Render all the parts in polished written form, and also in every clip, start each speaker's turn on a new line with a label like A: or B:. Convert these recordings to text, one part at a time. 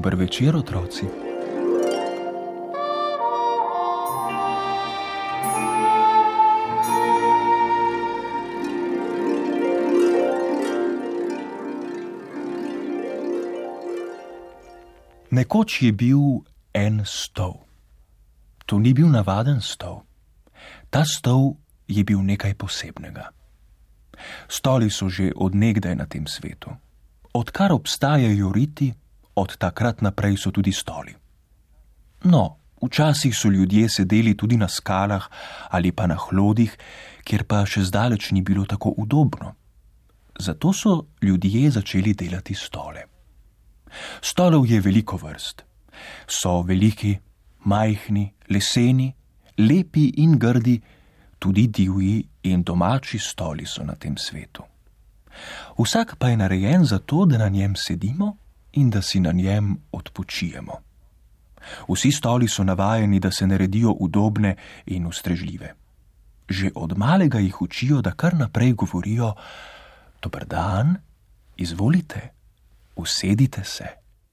A: Dober večer, otroci. Nekoč je bil en stol. To ni bil navaden stol. Ta stol je bil nekaj posebnega. Stoli so že od nekdaj na tem svetu. Odkar obstajajo riti, od takrat naprej so tudi stoli. No, včasih so ljudje sedeli tudi na skalah ali pa na hlodih, kjer pa še zdaleč ni bilo tako udobno. Zato so ljudje začeli delati stole. Stolov je veliko vrst. So veliki, majhni, leseni, lepi in grdi, tudi divji in domači stoli so na tem svetu. Vsak pa je narejen zato, da na njem sedimo in da si na njem odpočijemo. Vsi stoli so navajeni, da se naredijo udobne in ustrežljive. Že od malega jih učijo, da kar naprej govorijo: dober dan, izvolite, usedite se.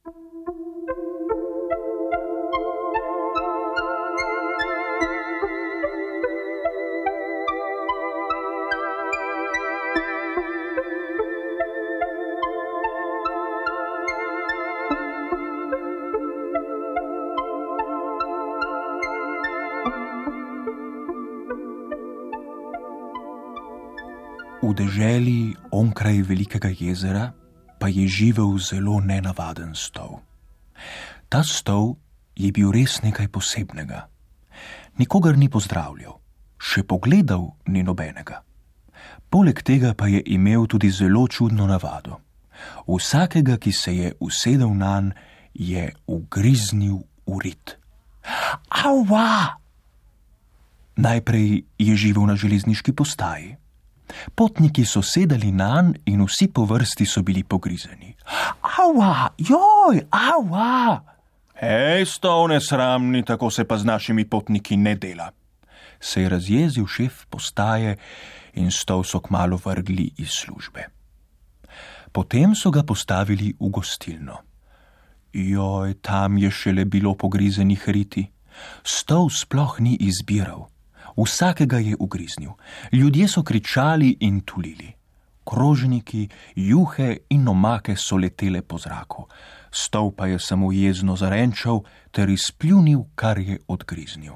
A: V deželi onkraj velikega jezera pa je živel zelo nenavaden stol. Ta stol je bil res nekaj posebnega. Nikogar ni pozdravljal, še pogledal ni nobenega. Poleg tega pa je imel tudi zelo čudno navado. Vsakega, ki se je usedel nanj, je ugriznil v rit. Ava! Najprej je živel na železniški postaji. Potniki so sedali nanj in vsi po vrsti so bili pogrizeni. Ava, joj, ava! Hej, stol nesramni, tako se pa z našimi potniki ne dela. Se je razjezil šef postaje in stol so kmalu vrgli iz službe. Potem so ga postavili v gostilno. Joj, tam je šele bilo pogrizenih riti. Stol sploh ni izbiral. Vsakega je ugriznil. Ljudje so kričali in tulili. Krožniki, juhe in omake so letele po zraku. Stol pa je samo jezno zarenčal ter izpljunil, kar je odgriznil.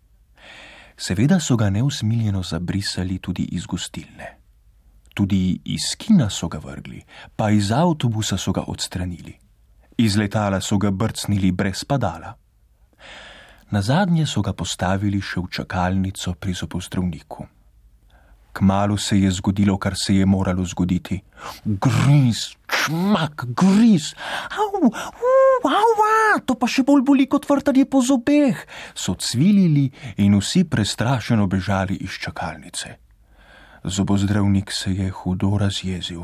A: Seveda so ga neusmiljeno zabrisali tudi iz gostilne. Tudi iz kina so ga vrgli, pa iz avtobusa so ga odstranili. Iz letala so ga brcnili brez padala. Nazadnje so ga postavili še v čakalnico pri zobozdravniku. Kmalu se je zgodilo, kar se je moralo zgoditi. Griz, čmak, griz. Au, auva, to pa še bolj boli kot vrtanje po zobeh, so cvilili in vsi prestrašeno bežali iz čakalnice. Zobozdravnik se je hudo razjezil.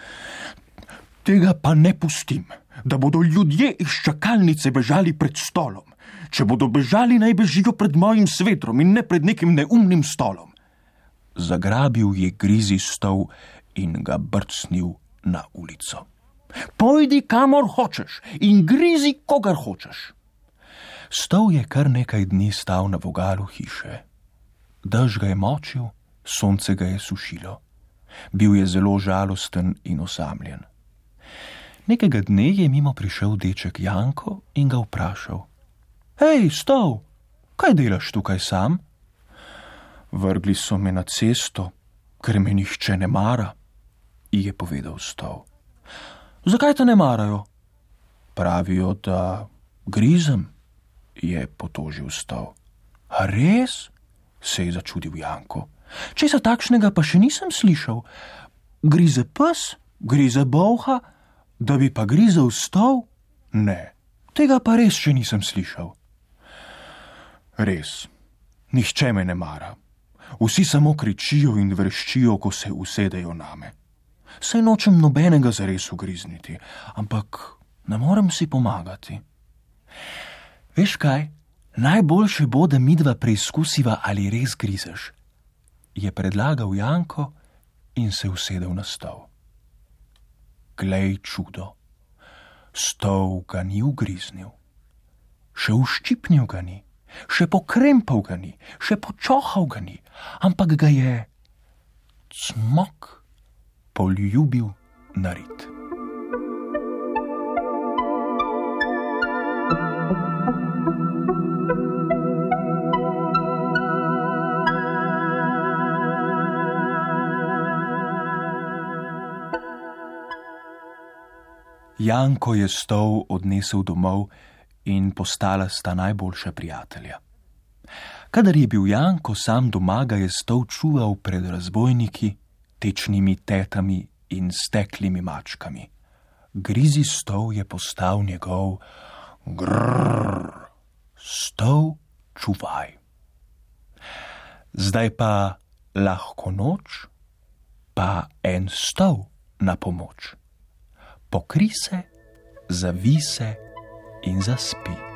A: Tega pa ne pustim, da bodo ljudje iz čakalnice bežali pred stolom. Če bodo bežali, naj bežijo pred mojim svetrom in ne pred nekim neumnim stolom. Zagrabil je grizi stol in ga brcnil na ulico. Pojdi kamor hočeš in grizi kogar hočeš. Stol je kar nekaj dni stal na vogalu hiše. Dež ga je močil, sonce ga je sušilo. Bil je zelo žalosten in osamljen. Nekega dne je mimo prišel deček Janko in ga vprašal: Hej, stol, kaj delaš tukaj sam? Vrgli so me na cesto, ker me nihče ne mara, je povedal stol. Zakaj te ne marajo? Pravijo, da grizem, je potožil stol. A res? Se je začudil Janko. Česa takšnega pa še nisem slišal. Grize pes, grize bolha, da bi pa grizel stol? Ne, tega pa res še nisem slišal. Res, nihče me ne mara. Vsi samo kričijo in vreščijo, ko se usedejo name. Saj nočem nobenega zares ugrizniti, ampak ne morem si pomagati. Veš kaj, najboljše bo, da midva preizkusiva, ali res grizeš, je predlagal Janko in se usedel na stol. Glej čudo. Stol ga ni ugriznil, še uščipnil ga ni, še pokrempal ga ni, še počohal ga ni, ampak ga je cmok poljubil na rit. Janko je stol odnesel domov in postala sta najboljša prijatelja. Kadar je bil Janko sam doma, ga je stol čuval pred razbojniki, tečnimi tetami in steklimi mačkami. Grizi stol je postal njegov stol čuvaj. Zdaj pa lahko noč, pa en stol na pomoč. Pokri se, zavi se in zaspi.